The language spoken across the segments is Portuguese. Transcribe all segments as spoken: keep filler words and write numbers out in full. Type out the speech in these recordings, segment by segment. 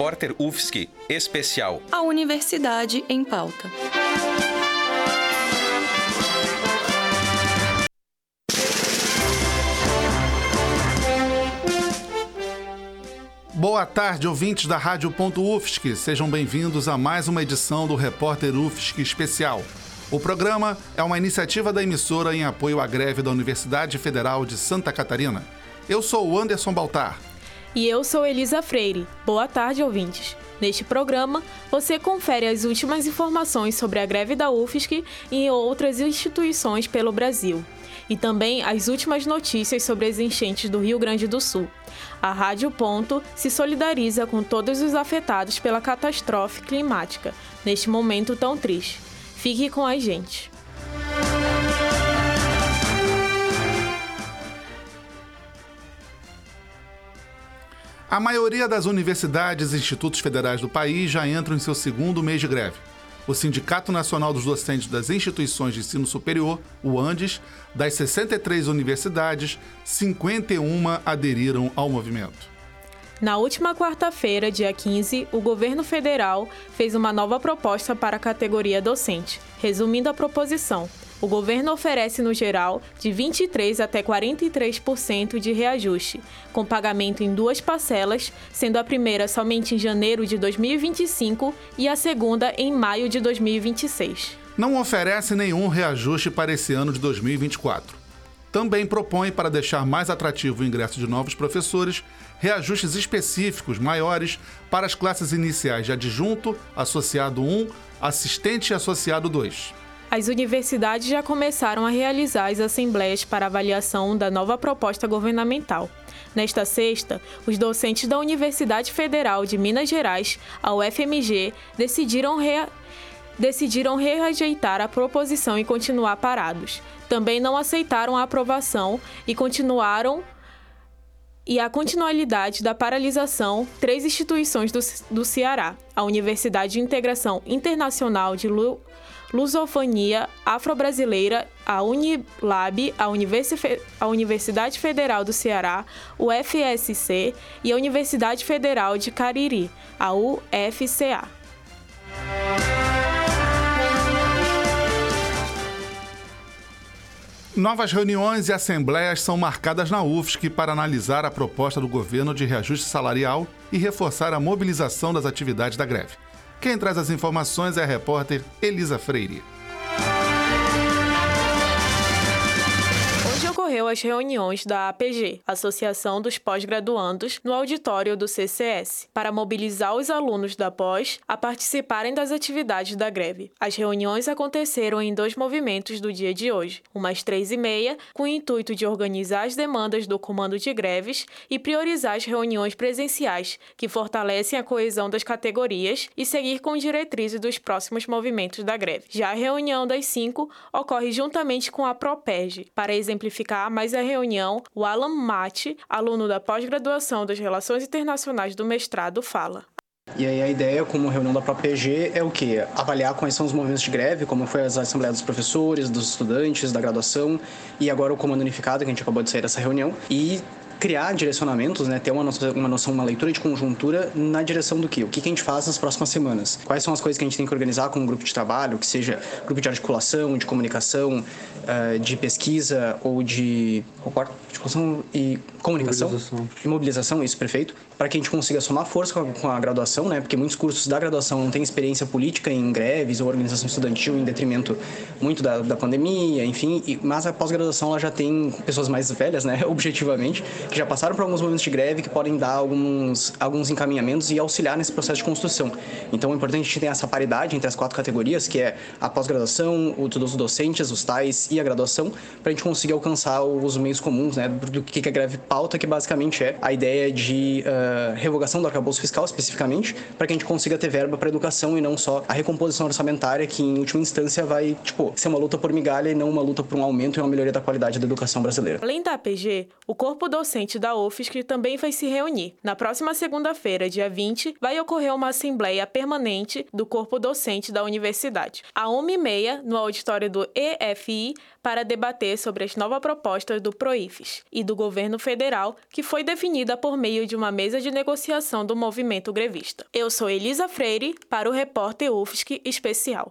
Repórter U F S C Especial. A Universidade em Pauta. Boa tarde, ouvintes da Rádio U F S C. Sejam bem-vindos a mais uma edição do Repórter U F S C Especial. O programa é uma iniciativa da emissora em apoio à greve da Universidade Federal de Santa Catarina. Eu sou o Anderson Baltar. E eu sou Elisa Freire. Boa tarde, ouvintes. Neste programa, você confere as últimas informações sobre a greve da U F S C e outras instituições pelo Brasil. E também as últimas notícias sobre as enchentes do Rio Grande do Sul. A Rádio Ponto se solidariza com todos os afetados pela catástrofe climática, neste momento tão triste. Fique com a gente. A maioria das universidades e institutos federais do país já entram em seu segundo mês de greve. O Sindicato Nacional dos Docentes das Instituições de Ensino Superior, o ANDES, das sessenta e três universidades, cinquenta e uma aderiram ao movimento. Na última quarta-feira, dia quinze, o governo federal fez uma nova proposta para a categoria docente. Resumindo a proposição, o governo oferece, no geral, de vinte e três por cento até quarenta e três por cento de reajuste, com pagamento em duas parcelas, sendo a primeira somente em janeiro de dois mil e vinte e cinco e a segunda em maio de dois mil e vinte e seis. Não oferece nenhum reajuste para esse ano de dois mil e vinte e quatro. Também propõe, para deixar mais atrativo o ingresso de novos professores, reajustes específicos maiores para as classes iniciais de adjunto, associado um, assistente e associado dois. As universidades já começaram a realizar as assembleias para avaliação da nova proposta governamental. Nesta sexta, os docentes da Universidade Federal de Minas Gerais, a U F M G, decidiram, rea... decidiram rejeitar a proposição e continuar parados. Também não aceitaram a aprovação e continuaram e a continuidade da paralisação três instituições do, do Ceará, a Universidade de Integração Internacional de Lu, Lusofonia Afro-Brasileira, a Unilab, a, Universi- a Universidade Federal do Ceará, o F S C e a Universidade Federal de Cariri, a U F C A. Novas reuniões e assembleias são marcadas na U F S C para analisar a proposta do governo de reajuste salarial e reforçar a mobilização das atividades da greve. Quem traz as informações é a repórter Elisa Freire. Ocorreu as reuniões da A P G, Associação dos Pós-Graduandos, no auditório do C C S, para mobilizar os alunos da pós a participarem das atividades da greve. As reuniões aconteceram em dois movimentos do dia de hoje, uma às três e meia, com o intuito de organizar as demandas do comando de greves e priorizar as reuniões presenciais, que fortalecem a coesão das categorias e seguir com diretrizes dos próximos movimentos da greve. Já a reunião das cinco ocorre juntamente com a PROPERJ, para exemplificar mais a reunião, o Alan Mate, aluno da pós-graduação das Relações Internacionais do mestrado, fala. E aí a ideia, como reunião da PROPERJ, é o quê? Avaliar quais são os movimentos de greve, como foi as assembleias dos professores, dos estudantes, da graduação e agora o comando unificado, que a gente acabou de sair dessa reunião, e criar direcionamentos, né, ter uma noção, uma noção, uma leitura de conjuntura na direção do quê? O que a gente faz nas próximas semanas? Quais são as coisas que a gente tem que organizar como grupo de trabalho, que seja grupo de articulação, de comunicação, uh, de pesquisa ou de articulação e comunicação mobilização. e mobilização, isso, perfeito, para que a gente consiga somar força com a, com a graduação, né, porque muitos cursos da graduação não têm experiência política em greves ou organização estudantil em detrimento muito da, da pandemia, enfim, e, mas a pós-graduação ela já tem pessoas mais velhas, né, objetivamente, que já passaram por alguns momentos de greve que podem dar alguns, alguns encaminhamentos e auxiliar nesse processo de construção. Então é importante a gente ter essa paridade entre as quatro categorias, que é a pós-graduação, os docentes, os tais e a graduação, para a gente conseguir alcançar os meios comuns, né, do que a greve pauta, que basicamente é a ideia de uh, revogação do arcabouço fiscal, especificamente, para que a gente consiga ter verba para a educação e não só a recomposição orçamentária, que em última instância vai, tipo, ser uma luta por migalha e não uma luta por um aumento e uma melhoria da qualidade da educação brasileira. Além da A P G, o corpo docente da U F S C também vai se reunir. Na próxima segunda-feira, dia vinte, vai ocorrer uma assembleia permanente do corpo docente da universidade. À uma e meia, no auditório do E F I, para debater sobre as novas propostas do PROIFES e do governo federal, que foi definida por meio de uma mesa de negociação do movimento grevista. Eu sou Elisa Freire, para o repórter U F S C Especial.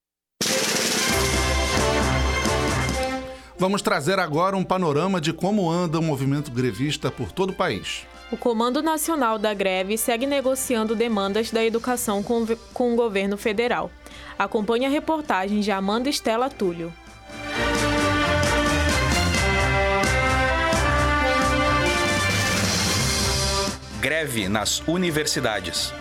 Vamos trazer agora um panorama de como anda o movimento grevista por todo o país. O Comando Nacional da Greve segue negociando demandas da educação com, com o governo federal. Acompanhe a reportagem de Amanda Estela Túlio. Greve nas universidades.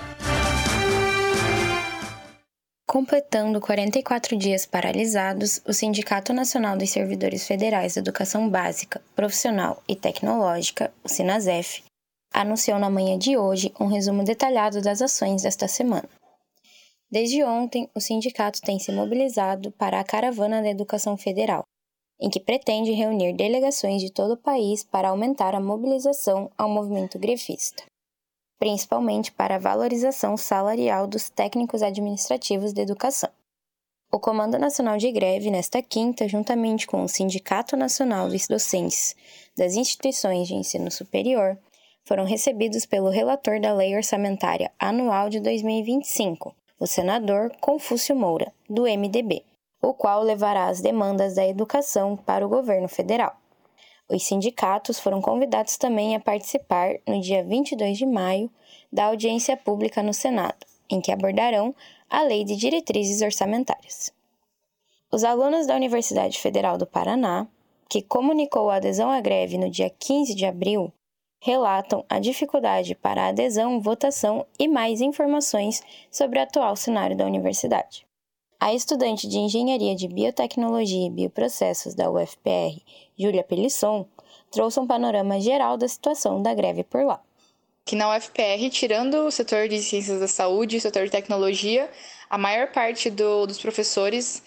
Completando quarenta e quatro dias paralisados, o Sindicato Nacional dos Servidores Federais de Educação Básica, Profissional e Tecnológica, o SINASEF, anunciou na manhã de hoje um resumo detalhado das ações desta semana. Desde ontem, o sindicato tem se mobilizado para a Caravana da Educação Federal, em que pretende reunir delegações de todo o país para aumentar a mobilização ao movimento grevista, principalmente para a valorização salarial dos técnicos administrativos da educação. O Comando Nacional de Greve, nesta quinta, juntamente com o Sindicato Nacional dos Docentes das Instituições de Ensino Superior, foram recebidos pelo relator da Lei Orçamentária Anual de dois mil e vinte e cinco, o senador Confúcio Moura, do M D B, o qual levará as demandas da educação para o governo federal. Os sindicatos foram convidados também a participar, no dia vinte e dois de maio, da audiência pública no Senado, em que abordarão a Lei de Diretrizes Orçamentárias. Os alunos da Universidade Federal do Paraná, que comunicou a adesão à greve no dia quinze de abril, relatam a dificuldade para a adesão, votação e mais informações sobre o atual cenário da universidade. A estudante de Engenharia de Biotecnologia e Bioprocessos da U F P R, Júlia Pelisson, trouxe um panorama geral da situação da greve por lá. Que na U F P R, tirando o setor de Ciências da Saúde e o setor de Tecnologia, a maior parte do, dos professores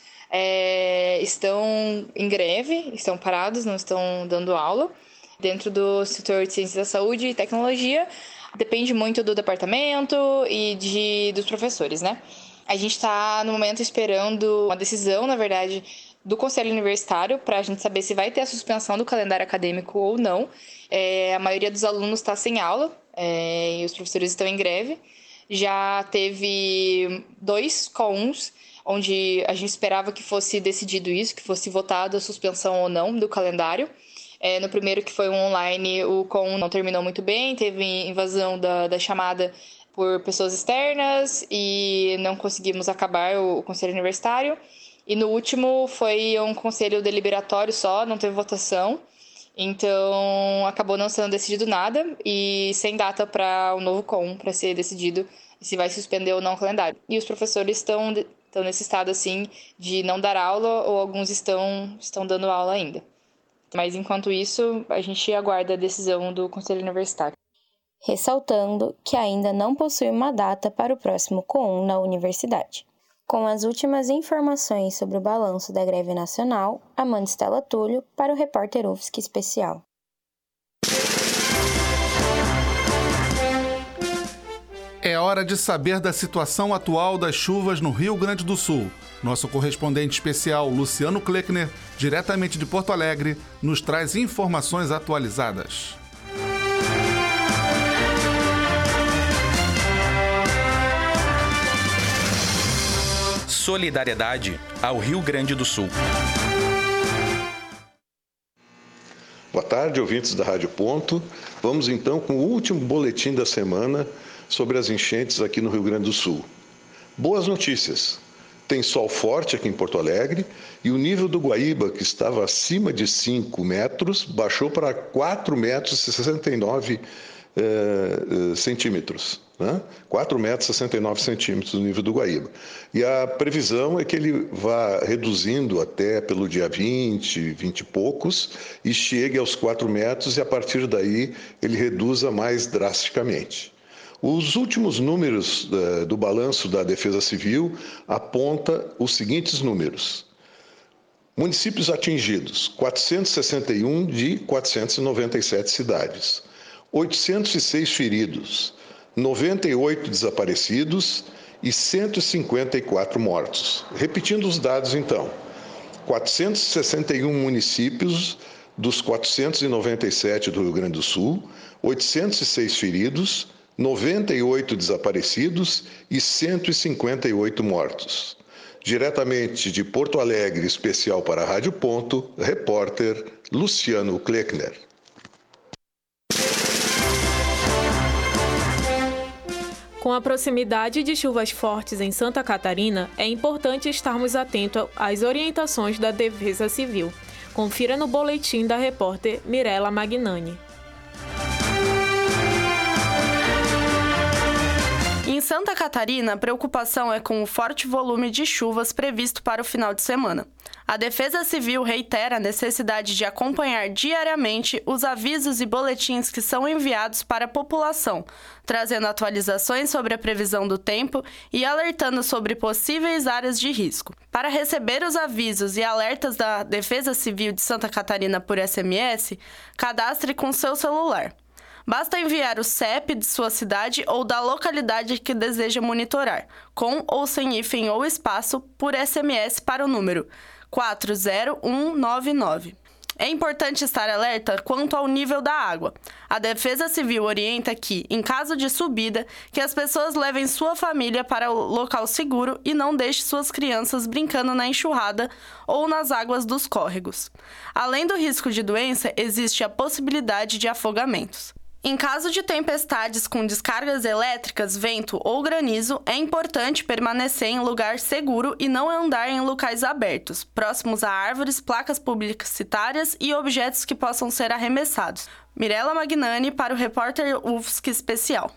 é, estão em greve, estão parados, não estão dando aula. Dentro do setor de Ciências da Saúde e Tecnologia, depende muito do departamento e de, dos professores, né? A gente está, no momento, esperando uma decisão, na verdade, do Conselho Universitário para a gente saber se vai ter a suspensão do calendário acadêmico ou não. É, a maioria dos alunos está sem aula é, e os professores estão em greve. Já teve dois C O Uns, onde a gente esperava que fosse decidido isso, que fosse votada a suspensão ou não do calendário. É, no primeiro, que foi um online, o C O Um não terminou muito bem, teve invasão da, da chamada por pessoas externas e não conseguimos acabar o, o conselho universitário. E no último foi um conselho deliberatório só, não teve votação, então acabou não sendo decidido nada e sem data para o novo C O Um para ser decidido se vai suspender ou não o calendário. E os professores estão, estão nesse estado assim de não dar aula ou alguns estão, estão dando aula ainda. Mas, enquanto isso, a gente aguarda a decisão do Conselho Universitário. Ressaltando que ainda não possui uma data para o próximo C O Um na universidade. Com as últimas informações sobre o balanço da greve nacional, Amanda Estela Túlio para o repórter U F S C Especial. É hora de saber da situação atual das chuvas no Rio Grande do Sul. Nosso correspondente especial, Luciano Kleckner, diretamente de Porto Alegre, nos traz informações atualizadas. Solidariedade ao Rio Grande do Sul. Boa tarde, ouvintes da Rádio Ponto. Vamos então com o último boletim da semana sobre as enchentes aqui no Rio Grande do Sul. Boas notícias. Tem sol forte aqui em Porto Alegre e o nível do Guaíba, que estava acima de cinco metros, baixou para quatro metros e sessenta e nove eh, centímetros. Né? quatro metros e sessenta e nove centímetros o nível do Guaíba. E a previsão é que ele vá reduzindo até pelo dia vinte, vinte e poucos, e chegue aos quatro metros e a partir daí ele reduza mais drasticamente. Os últimos números uh, do balanço da Defesa Civil apontam os seguintes números. Municípios atingidos, quatrocentos e sessenta e um de quatrocentas e noventa e sete cidades. oitocentos e seis feridos, noventa e oito desaparecidos e cento e cinquenta e quatro mortos. Repetindo os dados, então. quatrocentos e sessenta e um municípios dos quatrocentos e noventa e sete do Rio Grande do Sul, oitocentos e seis feridos, noventa e oito desaparecidos e cento e cinquenta e oito mortos. Diretamente de Porto Alegre, especial para a Rádio Ponto, repórter Luciano Kleckner. Com a proximidade de chuvas fortes em Santa Catarina, é importante estarmos atentos às orientações da Defesa Civil. Confira no boletim da repórter Mirella Magnani. Em Santa Catarina, a preocupação é com o forte volume de chuvas previsto para o final de semana. A Defesa Civil reitera a necessidade de acompanhar diariamente os avisos e boletins que são enviados para a população, trazendo atualizações sobre a previsão do tempo e alertando sobre possíveis áreas de risco. Para receber os avisos e alertas da Defesa Civil de Santa Catarina por S M S, cadastre com seu celular. Basta enviar o C E P de sua cidade ou da localidade que deseja monitorar, com ou sem hífen ou espaço, por S M S para o número quatro zero um nove nove. É importante estar alerta quanto ao nível da água. A Defesa Civil orienta que, em caso de subida, que as pessoas levem sua família para o local seguro e não deixem suas crianças brincando na enxurrada ou nas águas dos córregos. Além do risco de doença, existe a possibilidade de afogamentos. Em caso de tempestades com descargas elétricas, vento ou granizo, é importante permanecer em lugar seguro e não andar em locais abertos, próximos a árvores, placas publicitárias e objetos que possam ser arremessados. Mirella Magnani para o repórter U F S C Especial.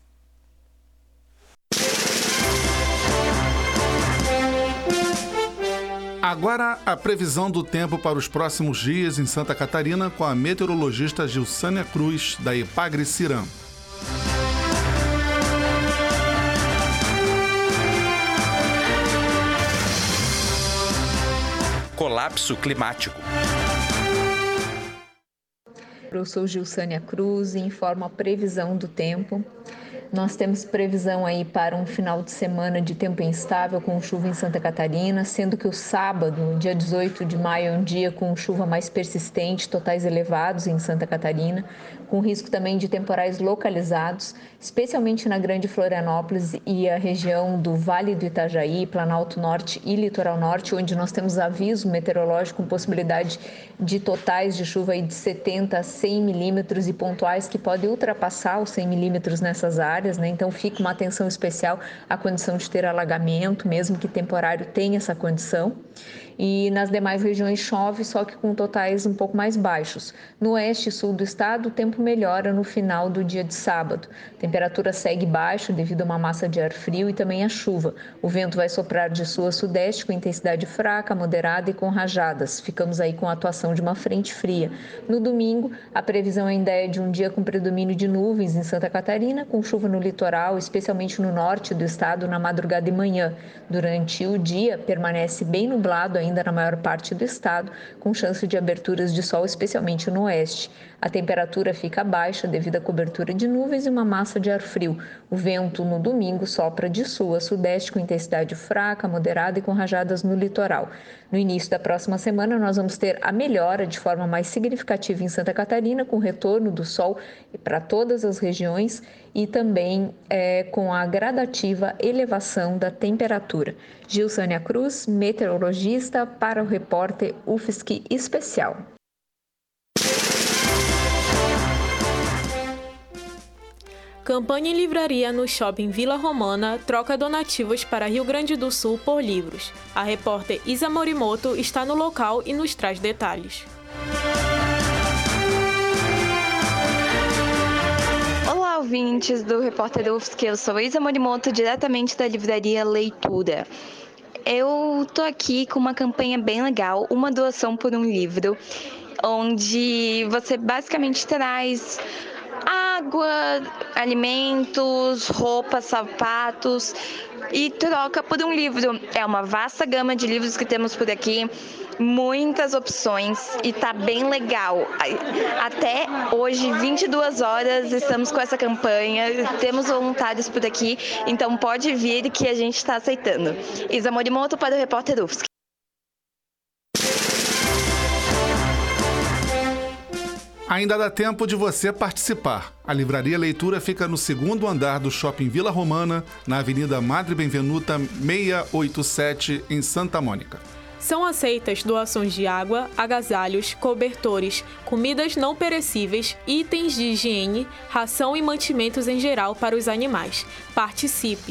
Agora, a previsão do tempo para os próximos dias em Santa Catarina com a meteorologista Gilsânia Cruz, da Epagre-Ciram. Colapso climático. Eu sou Gilsânia Cruz e informo a previsão do tempo. Nós temos previsão aí para um final de semana de tempo instável com chuva em Santa Catarina, sendo que o sábado, dia dezoito de maio, é um dia com chuva mais persistente, totais elevados em Santa Catarina, com risco também de temporais localizados, especialmente na Grande Florianópolis e a região do Vale do Itajaí, Planalto Norte e Litoral Norte, onde nós temos aviso meteorológico com possibilidade de totais de chuva aí de setenta a cem milímetros e pontuais que podem ultrapassar os cem milímetros nessas áreas, né? Então fica uma atenção especial à condição de ter alagamento, mesmo que temporário tenha essa condição. E nas demais regiões chove, só que com totais um pouco mais baixos. No oeste e sul do estado, o tempo melhora no final do dia de sábado. A temperatura segue baixa devido a uma massa de ar frio e também a chuva. O vento vai soprar de sul a sudeste com intensidade fraca, moderada e com rajadas. Ficamos aí com a atuação de uma frente fria. No domingo, a previsão ainda é de um dia com predomínio de nuvens em Santa Catarina, com chuva no litoral, especialmente no norte do estado, na madrugada e manhã. Durante o dia, permanece bem nublado ainda na maior parte do estado, com chance de aberturas de sol, especialmente no oeste. A temperatura fica baixa devido à cobertura de nuvens e uma massa de ar frio. O vento no domingo sopra de sul a sudeste com intensidade fraca, moderada e com rajadas no litoral. No início da próxima semana, nós vamos ter a melhora de forma mais significativa em Santa Catarina, com o retorno do sol para todas as regiões e também é, com a gradativa elevação da temperatura. Gilsânia Cruz, meteorologista, para o repórter U F S C Especial. Campanha em livraria no Shopping Vila Romana troca donativos para Rio Grande do Sul por livros. A repórter Isa Morimoto está no local e nos traz detalhes. Olá, ouvintes do Repórter U F S C, eu sou Isa Morimoto, diretamente da livraria Leitura. Eu tô aqui com uma campanha bem legal, uma doação por um livro, onde você basicamente traz água, alimentos, roupas, sapatos e troca por um livro. É uma vasta gama de livros que temos por aqui, muitas opções e tá bem legal. Até hoje, vinte e duas horas, estamos com essa campanha, temos voluntários por aqui, então pode vir que a gente está aceitando. Isa Morimoto para o repórter U F S C. Ainda dá tempo de você participar. A Livraria Leitura fica no segundo andar do Shopping Vila Romana, na Avenida Madre Benvenuta seiscentos e oitenta e sete, em Santa Mônica. São aceitas doações de água, agasalhos, cobertores, comidas não perecíveis, itens de higiene, ração e mantimentos em geral para os animais. Participe!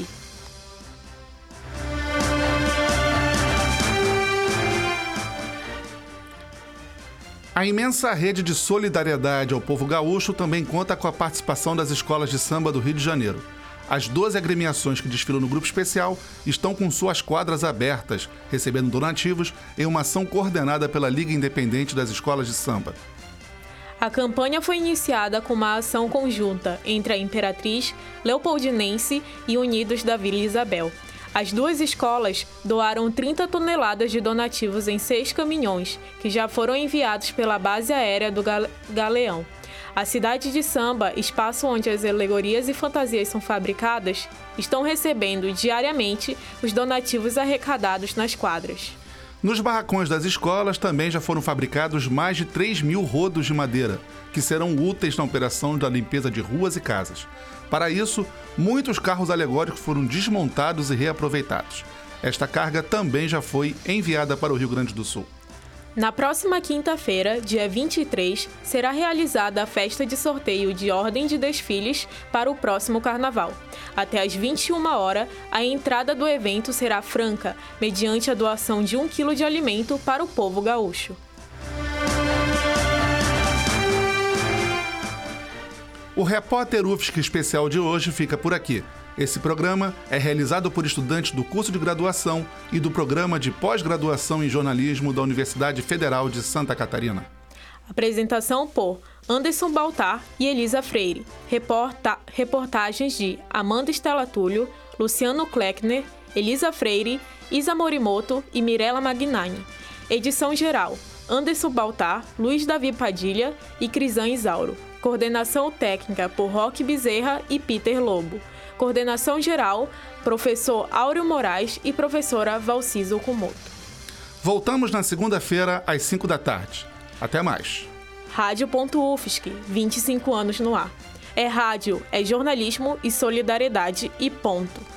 A imensa rede de solidariedade ao povo gaúcho também conta com a participação das escolas de samba do Rio de Janeiro. As doze agremiações que desfilam no grupo especial estão com suas quadras abertas, recebendo donativos em uma ação coordenada pela Liga Independente das Escolas de Samba. A campanha foi iniciada com uma ação conjunta entre a Imperatriz, Leopoldinense e Unidos da Vila Isabel. As duas escolas doaram trinta toneladas de donativos em seis caminhões, que já foram enviados pela base aérea do Galeão. A cidade de Samba, espaço onde as alegorias e fantasias são fabricadas, estão recebendo diariamente os donativos arrecadados nas quadras. Nos barracões das escolas também já foram fabricados mais de três mil rodos de madeira, que serão úteis na operação da limpeza de ruas e casas. Para isso, muitos carros alegóricos foram desmontados e reaproveitados. Esta carga também já foi enviada para o Rio Grande do Sul. Na próxima quinta-feira, dia vinte e três, será realizada a festa de sorteio de ordem de desfiles para o próximo carnaval. Até às vinte e uma horas, a entrada do evento será franca, mediante a doação de um quilo de alimento para o povo gaúcho. O Repórter U F S C especial de hoje fica por aqui. Esse programa é realizado por estudantes do curso de graduação e do programa de pós-graduação em jornalismo da Universidade Federal de Santa Catarina. Apresentação por Anderson Baltar e Elisa Freire. Reporta- reportagens de Amanda Stella Túlio, Luciano Kleckner, Elisa Freire, Isa Morimoto e Mirella Magnani. Edição geral: Anderson Baltar, Luiz Davi Padilha e Crisan Isauro. Coordenação técnica por Roque Bezerra e Peter Lobo. Coordenação geral, professor Áureo Moraes e professora Valciso Kumoto. Voltamos na segunda-feira, às cinco da tarde. Até mais. Rádio ponto U F S C, vinte e cinco anos no ar. É rádio, é jornalismo e solidariedade e ponto.